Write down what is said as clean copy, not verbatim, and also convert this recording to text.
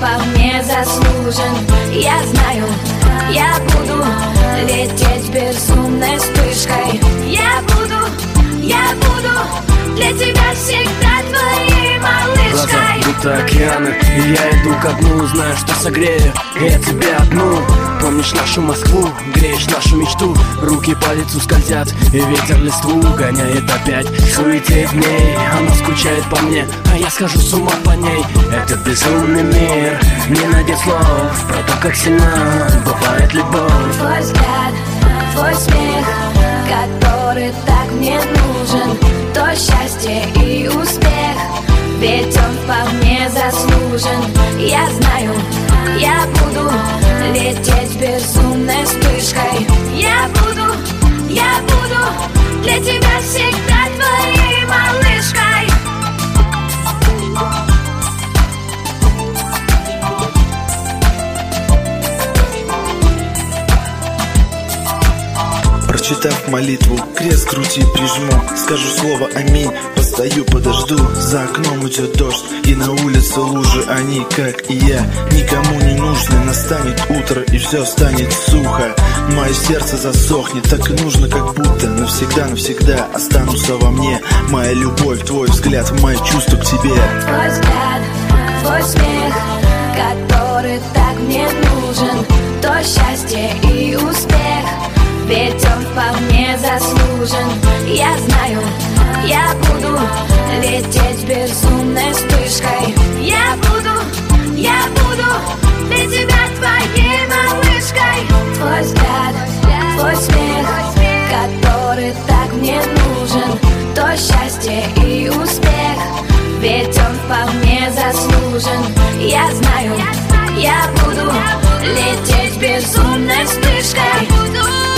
вполне заслужен. Я знаю, я буду лететь безумной вспышкой. Я буду для тебя всегда твоей малышкой. Глаза будто океаны, и я иду ко дну, знаю, что согрею я тебе одну. Помнишь нашу Москву, греешь нашу мечту. Руки по лицу скользят, и ветер листву гоняет опять. Суетеет в ней, она скучает по мне, а я схожу с ума по ней. Это безумный мир, не найдет слов про то, как сильна бывает любовь. Твой взгляд, твой смех, который так мне нужен, то счастье и успех, ведь он вполне заслужен. Я знаю, я буду лететь безумной вспышкой. Я буду для тебя всегда твоей малышкой. Прочитав молитву, крест груди прижму. Скажу слово аминь, постою, подожду. За окном идет дождь, и на улице лужи. Они, как и я, никому не нужны. Настанет утро, и все станет сухо. Мое сердце засохнет, так и нужно, как будто навсегда останутся во мне моя любовь, твой взгляд, мои чувства к тебе. Твой взгляд, твой смех, который так мне нужен, то счастье и успех, ведь он вполне заслужен. Я знаю, я буду лететь безумной вспышкой. Я буду для тебя твоей малышкой. Твой взгляд, твой смех, который так мне нужен, то счастье и успех, ведь он вполне заслужен. Я знаю, я буду лететь безумной вспышкой.